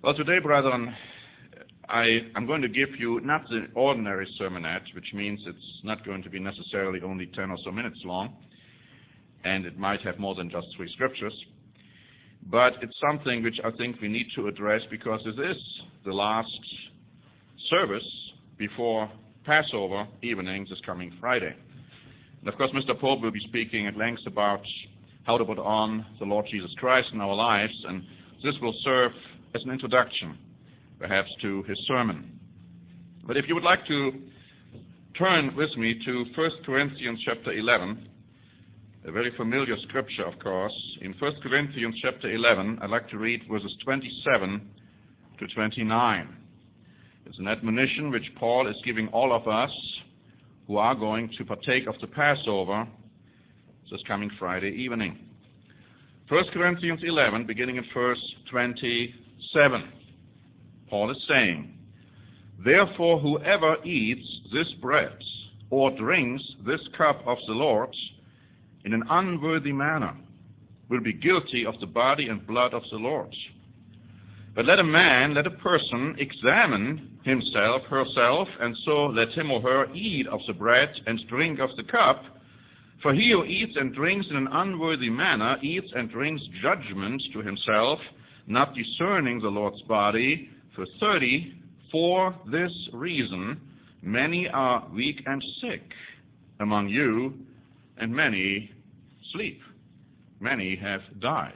Well, today, brethren, I'm going to give you not the ordinary sermonette, which means it's not going to be necessarily only 10 or so minutes long, and it might have more than just 3 scriptures, but it's something which I think we need to address because this is the last service before Passover evening this coming Friday. And of course, Mr. Pope will be speaking at length about how to put on the Lord Jesus Christ in our lives, and this will serve as an introduction, perhaps, to his sermon. But if you would like to turn with me to 1 Corinthians chapter 11, a very familiar scripture, of course. In 1 Corinthians chapter 11, I'd like to read verses 27 to 29. It's an admonition which Paul is giving all of us who are going to partake of the Passover this coming Friday evening. 1 Corinthians 11, beginning at verse 27. Paul is saying, "Therefore whoever eats this bread or drinks this cup of the Lord in an unworthy manner will be guilty of the body and blood of the Lord. But let a person examine himself, herself, and so let him or her eat of the bread and drink of the cup. For he who eats and drinks in an unworthy manner eats and drinks judgment to himself, not discerning the Lord's body. For this reason many are weak and sick among you, and many sleep. Many have died."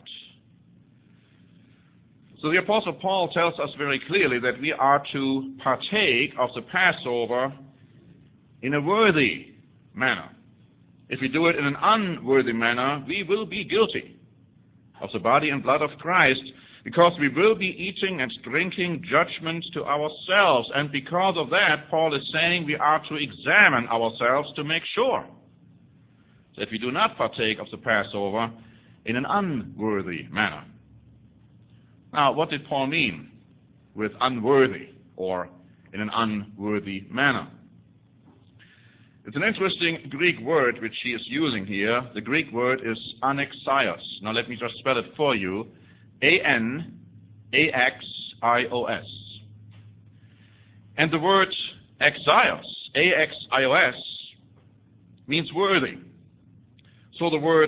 So the Apostle Paul tells us very clearly that we are to partake of the Passover in a worthy manner. If we do it in an unworthy manner, we will be guilty of the body and blood of Christ, because we will be eating and drinking judgment to ourselves. And because of that, Paul is saying we are to examine ourselves to make sure that we do not partake of the Passover in an unworthy manner. Now, what did Paul mean with unworthy or in an unworthy manner? It's an interesting Greek word which he is using here. The Greek word is anaxios. Now let me just spell it for you. A-N-A-X-I-O-S. And the word axios, A-X-I-O-S, means worthy. So the word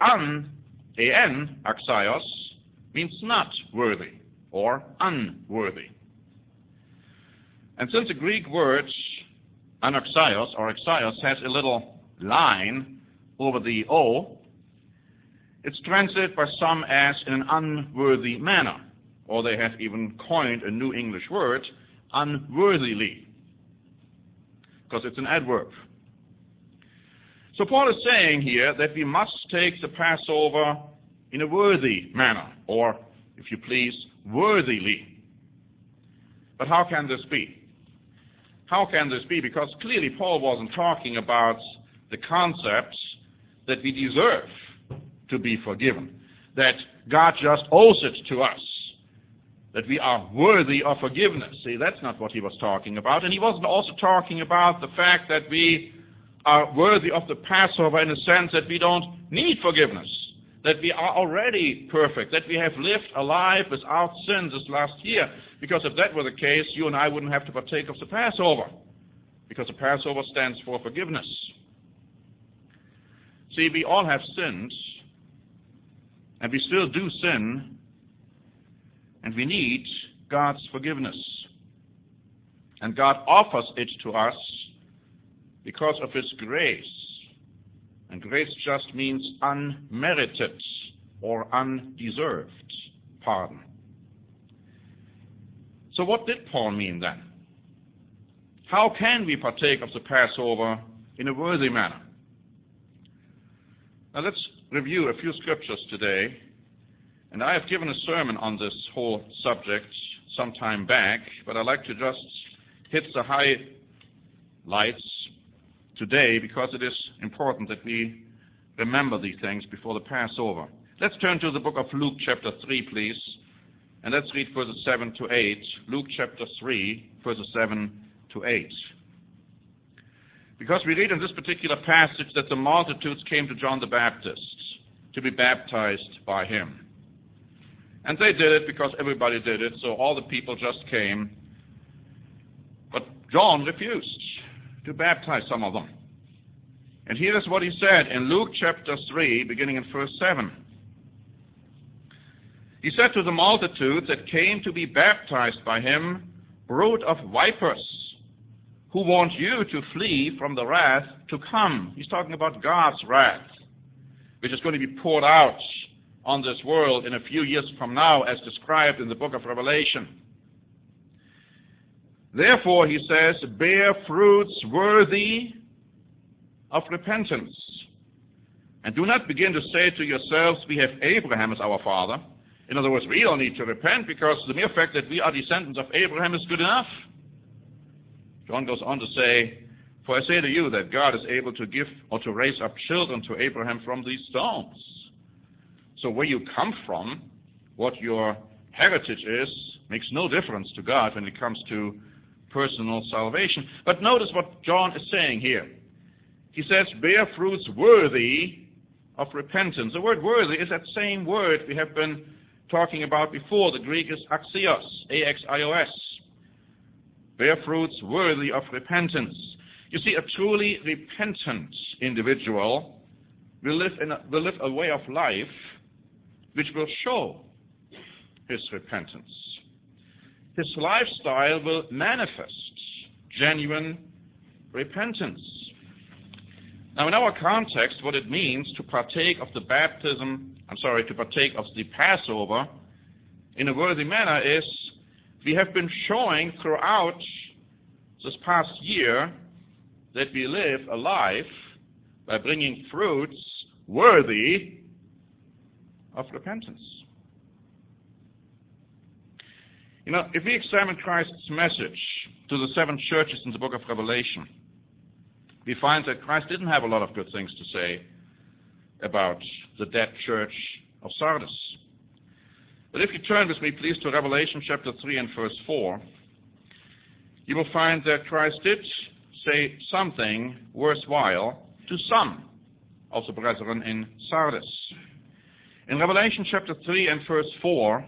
A-N, axios, means not worthy or unworthy. And since the Greek word anaxios or axios has a little line over the O, it's translated by some as in an unworthy manner, or they have even coined a new English word, unworthily, because it's an adverb. So Paul is saying here that we must take the Passover in a worthy manner, or, if you please, worthily. But how can this be? How can this be? Because clearly Paul wasn't talking about the concepts that we deserve to be forgiven, that God just owes it to us, that we are worthy of forgiveness. See, that's not what he was talking about. And he wasn't also talking about the fact that we are worthy of the Passover in the sense that we don't need forgiveness, that we are already perfect, that we have lived a life without sin this last year. Because if that were the case, you and I wouldn't have to partake of the Passover, because the Passover stands for forgiveness. See, we all have sinned, and we still do sin, and we need God's forgiveness. And God offers it to us because of his grace. And grace just means unmerited or undeserved pardon. So what did Paul mean then? How can we partake of the Passover in a worthy manner? Now let's review a few scriptures today. And I have given a sermon on this whole subject some time back, but I'd like to just hit the highlights today because it is important that we remember these things before the Passover. Let's turn to the book of Luke chapter 3, please. And let's read verses 7 to 8. Luke chapter 3, verses 7 to 8. Because we read in this particular passage that the multitudes came to John the Baptist to be baptized by him. And they did it because everybody did it, so all the people just came. But John refused to baptize some of them. And here is what he said in Luke chapter 3, beginning in verse 7. He said to the multitude that came to be baptized by him, "Brood of vipers, who want you to flee from the wrath to come." He's talking about God's wrath, which is going to be poured out on this world in a few years from now, as described in the book of Revelation. Therefore, he says, bear fruits worthy of repentance. And do not begin to say to yourselves, we have Abraham as our father. In other words, we don't need to repent because the mere fact that we are descendants of Abraham is good enough. John goes on to say, for I say to you that God is able to give or to raise up children to Abraham from these stones. So where you come from, what your heritage is, makes no difference to God when it comes to personal salvation. But notice what John is saying here. He says, bear fruits worthy of repentance. The word worthy is that same word we have been talking about before. The Greek is axios, A-X-I-O-S. Bear fruits worthy of repentance. You see, a truly repentant individual will live a way of life which will show his repentance. His lifestyle will manifest genuine repentance. Now, in our context, what it means to partake of the Passover in a worthy manner is we have been showing throughout this past year that we live a life by bringing fruits worthy of repentance. You know, if we examine Christ's message to the 7 churches in the book of Revelation, we find that Christ didn't have a lot of good things to say about the dead church of Sardis. But if you turn with me, please, to Revelation chapter 3 and verse 4, you will find that Christ did say something worthwhile to some of the brethren in Sardis. In Revelation chapter 3 and verse 4,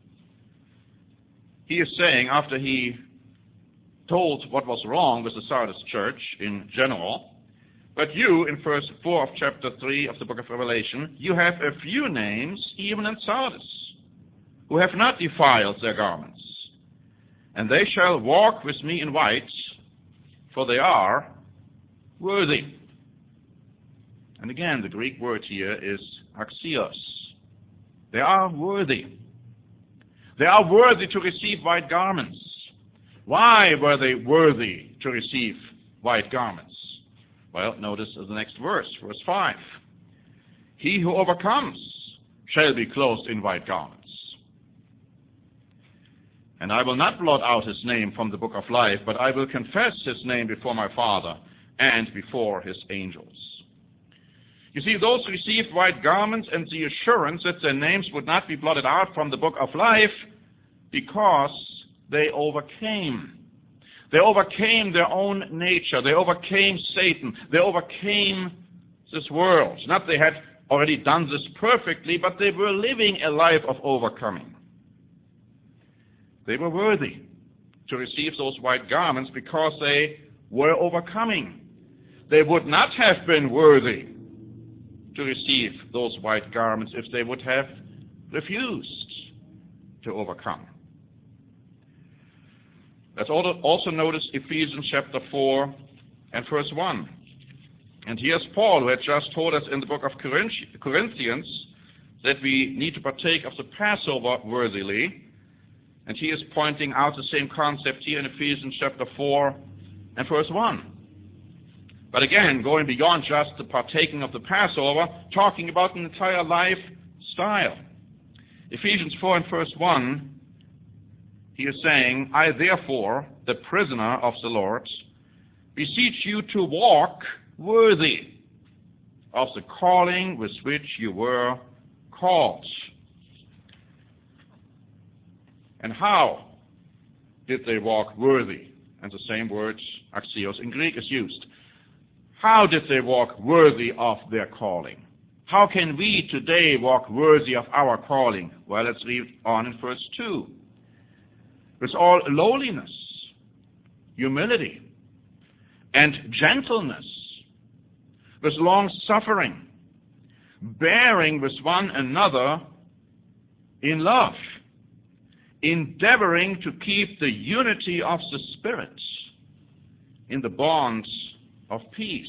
he is saying, after he told what was wrong with the Sardis church in general, but you, in verse 4 of chapter 3 of the book of Revelation, you have a few names, even in Sardis, who have not defiled their garments. And they shall walk with me in white, for they are worthy. And again, the Greek word here is axios. They are worthy. They are worthy to receive white garments. Why were they worthy to receive white garments? Well, notice the next verse, verse 5. He who overcomes shall be clothed in white garments. And I will not blot out his name from the book of life, but I will confess his name before my Father and before his angels. You see, those received white garments and the assurance that their names would not be blotted out from the book of life because they overcame. They overcame their own nature. They overcame Satan. They overcame this world. Not they had already done this perfectly, but they were living a life of overcoming. They were worthy to receive those white garments because they were overcoming. They would not have been worthy to receive those white garments if they would have refused to overcome. Let's also notice Ephesians chapter 4 and verse 1. And here's Paul, who had just told us in the book of Corinthians that we need to partake of the Passover worthily. And he is pointing out the same concept here in Ephesians chapter 4 and verse 1. But again, going beyond just the partaking of the Passover, talking about an entire lifestyle. Ephesians 4 and verse 1, he is saying, I therefore, the prisoner of the Lord, beseech you to walk worthy of the calling with which you were called. And how did they walk worthy? And the same word, axios, in Greek is used. How did they walk worthy of their calling? How can we today walk worthy of our calling? Well, let's read on in verse 2. With all lowliness, humility, and gentleness, with long suffering, bearing with one another in love, endeavoring to keep the unity of the Spirit in the bonds of peace.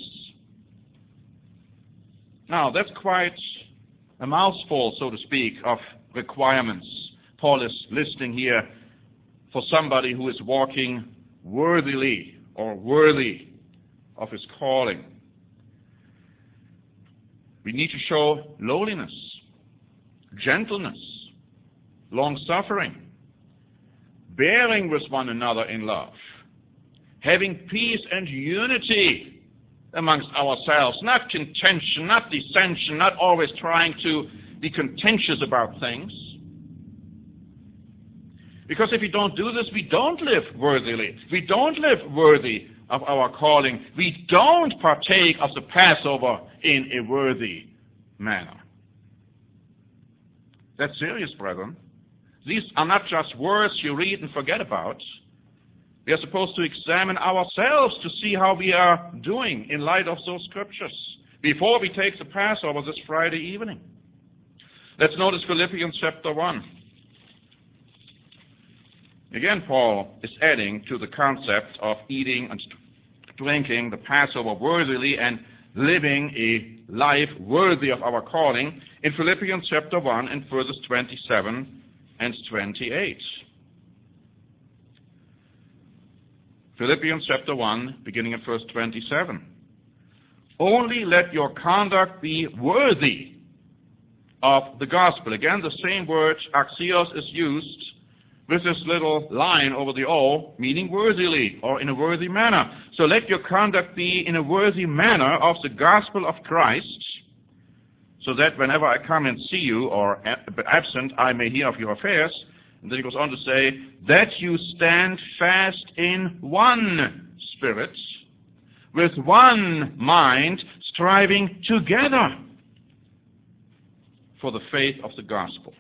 Now, that's quite a mouthful, so to speak, of requirements Paul is listing here for somebody who is walking worthily or worthy of his calling. We need to show lowliness, gentleness, long-suffering, bearing with one another in love, having peace and unity amongst ourselves, not contention, not dissension, not always trying to be contentious about things. Because if we don't do this, we don't live worthily. We don't live worthy of our calling. We don't partake of the Passover in a worthy manner. That's serious, brethren. These are not just words you read and forget about. We are supposed to examine ourselves to see how we are doing in light of those scriptures before we take the Passover this Friday evening. Let's notice Philippians chapter 1. Again, Paul is adding to the concept of eating and drinking the Passover worthily and living a life worthy of our calling in Philippians chapter 1 and verses 27 and 28. Philippians chapter 1, beginning at verse 27. Only let your conduct be worthy of the gospel. Again, the same word, axios, is used with this little line over the O, meaning worthily or in a worthy manner. So let your conduct be in a worthy manner of the gospel of Christ, so that whenever I come and see you or absent, I may hear of your affairs. And then he goes on to say, that you stand fast in one spirit, with one mind, striving together for the faith of the gospel.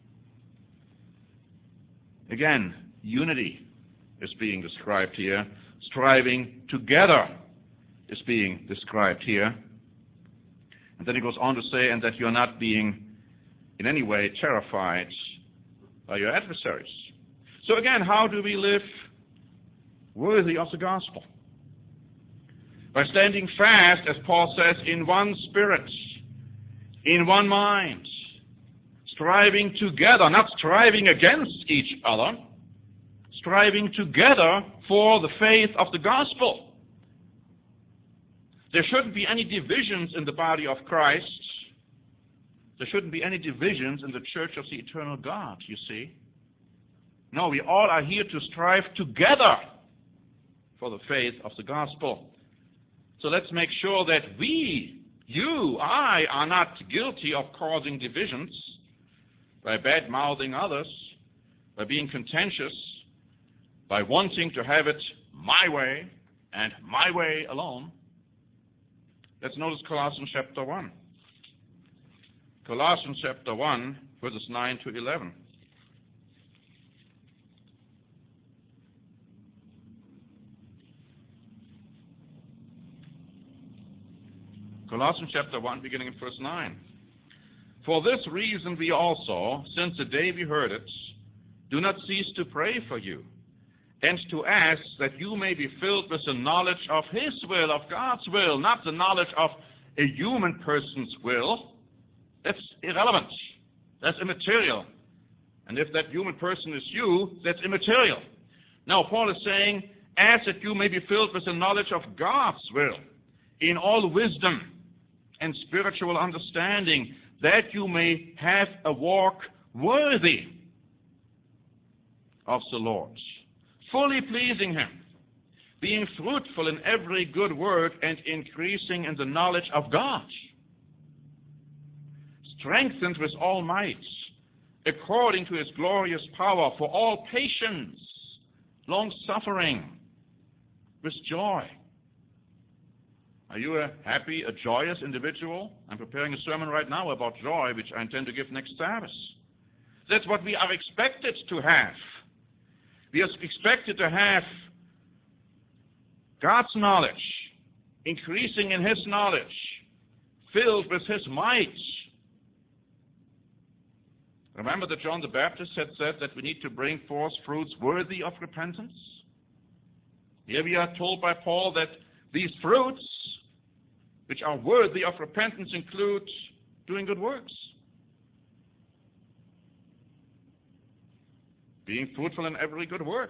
Again, unity is being described here. Striving together is being described here. And then he goes on to say, and that you're not being in any way terrified by your adversaries. So again, how do we live worthy of the gospel? By standing fast, as Paul says, in one spirit, in one mind, striving together, not striving against each other, striving together for the faith of the gospel. There shouldn't be any divisions in the body of Christ. There shouldn't be any divisions in the church of the eternal God, you see. No, we all are here to strive together for the faith of the gospel. So let's make sure that we, you, I, are not guilty of causing divisions by bad-mouthing others, by being contentious, by wanting to have it my way and my way alone. Let's notice Colossians chapter 1. Colossians chapter 1, verses 9 to 11. Colossians chapter 1, beginning in verse 9. For this reason we also, since the day we heard it, do not cease to pray for you, and to ask that you may be filled with the knowledge of His will, of God's will, not the knowledge of a human person's will. That's irrelevant. That's immaterial. And if that human person is you, that's immaterial. Now, Paul is saying, ask that you may be filled with the knowledge of God's will, in all wisdom and spiritual understanding, that you may have a walk worthy of the Lord, fully pleasing Him, being fruitful in every good work and increasing in the knowledge of God, strengthened with all might, according to His glorious power, for all patience, long-suffering, with joy. Are you a happy, a joyous individual? I'm preparing a sermon right now about joy, which I intend to give next Sabbath. That's what we are expected to have. We are expected to have God's knowledge, increasing in His knowledge, filled with His might. Remember that John the Baptist had said that we need to bring forth fruits worthy of repentance? Here we are told by Paul that these fruits, which are worthy of repentance, include doing good works, being fruitful in every good work,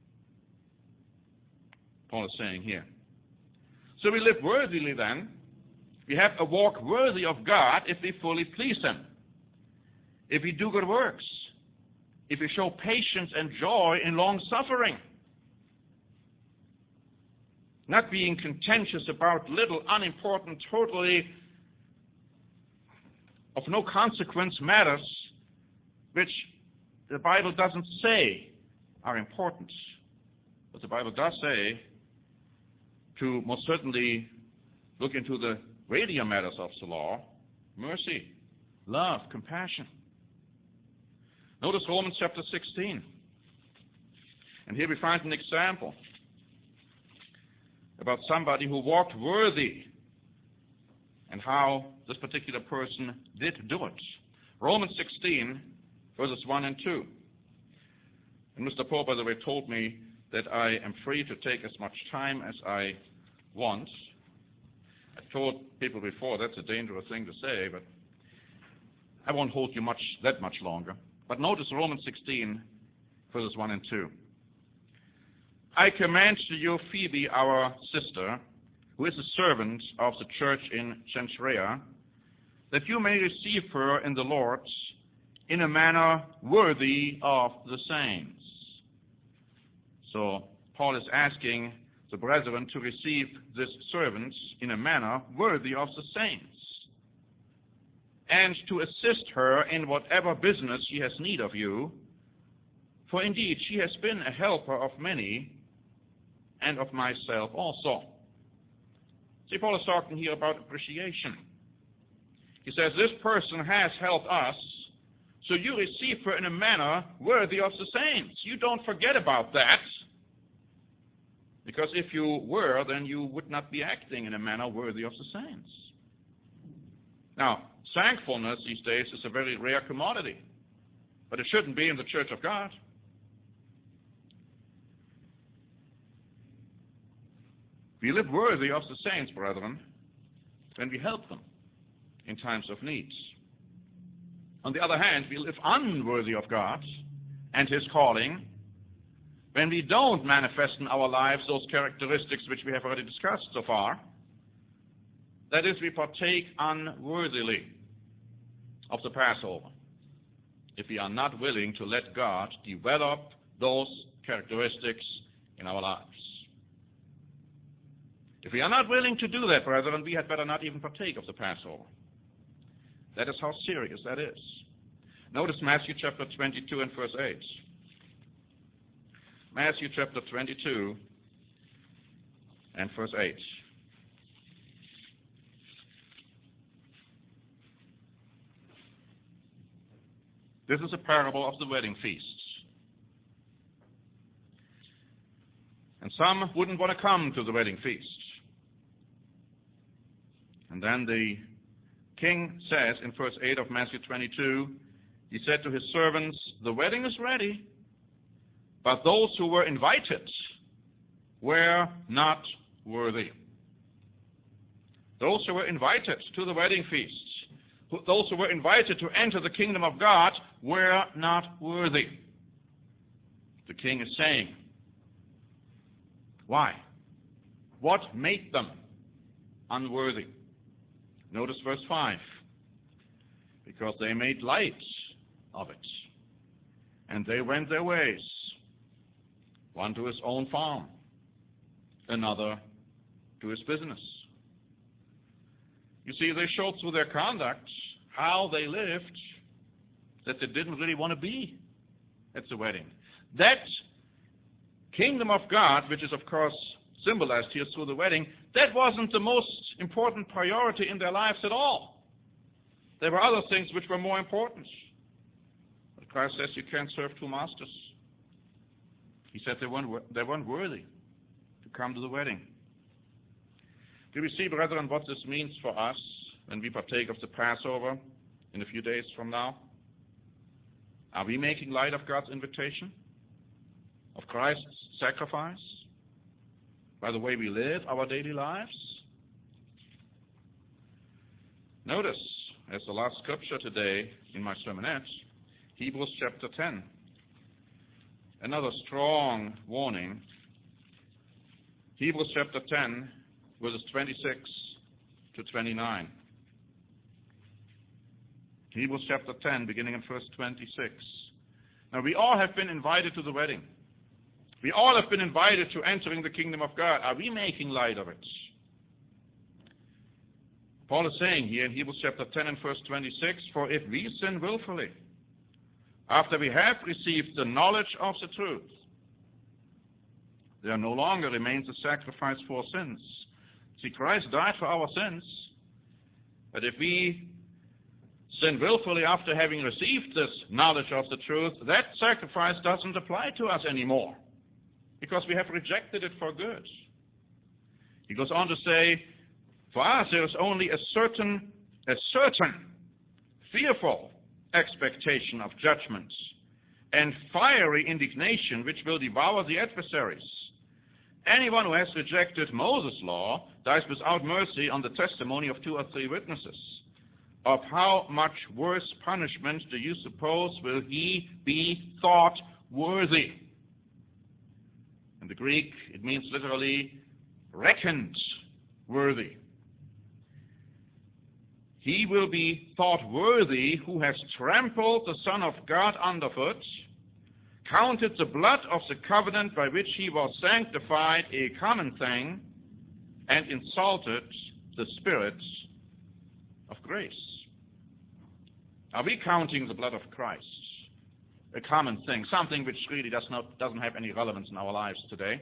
Paul is saying here. So we live worthily then. We have a walk worthy of God if we fully please Him, if we do good works, if we show patience and joy in long suffering, not being contentious about little, unimportant, totally of no consequence matters, which the Bible doesn't say are important. But the Bible does say to most certainly look into the weightier matters of the law: mercy, love, compassion. Notice Romans chapter 16. And here we find an example about somebody who walked worthy and how this particular person did do it. Romans 16, verses 1 and 2. And Mr. Pope, by the way, told me that I am free to take as much time as I want. I've told people before that's a dangerous thing to say, but I won't hold you that much longer. But notice Romans 16, verses 1 and 2. I commend to you Phoebe, our sister, who is a servant of the church in Cenchrea, that you may receive her in the Lord in a manner worthy of the saints. So Paul is asking the brethren to receive this servant in a manner worthy of the saints, and to assist her in whatever business she has need of you, for indeed she has been a helper of many, and of myself also. See, Paul is talking here about appreciation. He says, this person has helped us, so you receive her in a manner worthy of the saints. You don't forget about that, because if you were, then you would not be acting in a manner worthy of the saints. Now, thankfulness these days is a very rare commodity, but it shouldn't be in the church of God. We live worthy of the saints, brethren, when we help them in times of need. On the other hand, we live unworthy of God and His calling when we don't manifest in our lives those characteristics which we have already discussed so far. That is, we partake unworthily of the Passover if we are not willing to let God develop those characteristics in our lives. If we are not willing to do that, brethren, we had better not even partake of the Passover. That is how serious that is. Notice Matthew chapter 22 and verse 8. Matthew chapter 22 and verse 8. This is a parable of the wedding feast. And some wouldn't want to come to the wedding feast. And then the king says in verse 8 of Matthew 22, he said to his servants, the wedding is ready, but those who were invited were not worthy. Those who were invited to the wedding feast, those who were invited to enter the kingdom of God were not worthy. The king is saying, why? What made them unworthy? Notice verse 5. Because they made light of it, and they went their ways, one to his own farm, another to his business. You see, they showed through their conduct how they lived that they didn't really want to be at the wedding. That kingdom of God, which is, of course, symbolized here through the wedding, that wasn't the most important priority in their lives at all. There were other things which were more important. But Christ says you can't serve two masters. He said they weren't worthy to come to the wedding. Do we see, brethren, what this means for us when we partake of the Passover in a few days from now? Are we making light of God's invitation, of Christ's sacrifice, by the way we live our daily lives? Notice, as the last scripture today in my sermonette, Hebrews chapter 10. Another strong warning. Hebrews chapter 10, verses 26 to 29. Hebrews chapter 10, beginning in verse 26. Now, we all have been invited to the wedding. We all have been invited to entering the kingdom of God. Are we making light of it? Paul is saying here in Hebrews chapter 10 and verse 26, for if we sin willfully, after we have received the knowledge of the truth, there no longer remains a sacrifice for sins. See, Christ died for our sins, but if we sin willfully after having received this knowledge of the truth, that sacrifice doesn't apply to us anymore, because we have rejected it for good. He goes on to say, for us there is only a certain fearful expectation of judgment and fiery indignation which will devour the adversaries. Anyone who has rejected Moses' law dies without mercy on the testimony of 2 or 3 witnesses. Of how much worse punishment do you suppose will he be thought worthy? In the Greek, it means literally reckoned worthy. He will be thought worthy who has trampled the Son of God underfoot, counted the blood of the covenant by which he was sanctified a common thing, and insulted the Spirit of grace. Are we counting the blood of Christ a common thing, something which really doesn't have any relevance in our lives today?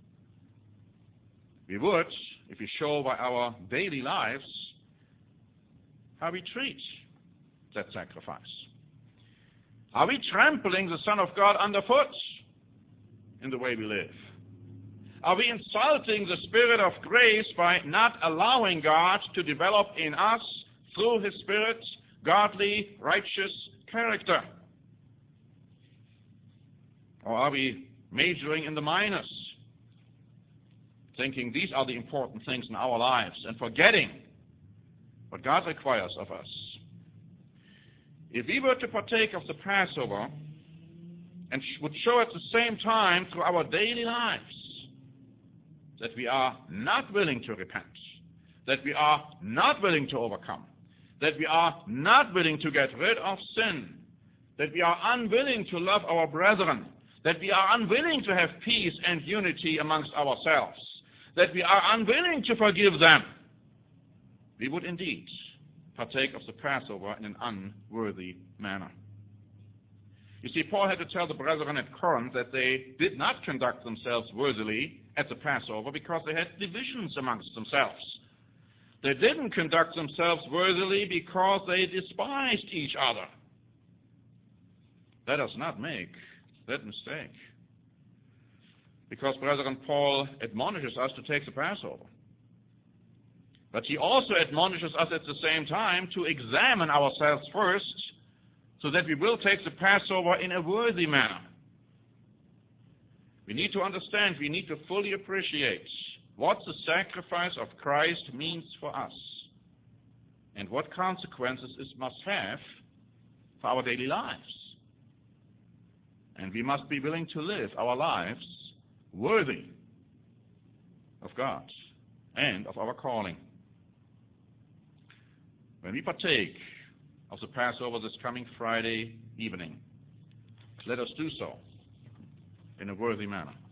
We would if we show by our daily lives how we treat that sacrifice. Are we trampling the Son of God underfoot in the way we live? Are we insulting the Spirit of grace by not allowing God to develop in us, through His Spirit, godly, righteous character? Or are we majoring in the minors, thinking these are the important things in our lives and forgetting what God requires of us? If we were to partake of the Passover and would show at the same time through our daily lives that we are not willing to repent, that we are not willing to overcome, that we are not willing to get rid of sin, that we are unwilling to love our brethren, that we are unwilling to have peace and unity amongst ourselves, that we are unwilling to forgive them, we would indeed partake of the Passover in an unworthy manner. You see, Paul had to tell the brethren at Corinth that they did not conduct themselves worthily at the Passover because they had divisions amongst themselves. They didn't conduct themselves worthily because they despised each other. Let us not make that mistake. Because, brethren, Paul admonishes us to take the Passover. But he also admonishes us at the same time to examine ourselves first so that we will take the Passover in a worthy manner. We need to understand, we need to fully appreciate what the sacrifice of Christ means for us and what consequences it must have for our daily lives. And we must be willing to live our lives worthy of God and of our calling. When we partake of the Passover this coming Friday evening, let us do so in a worthy manner.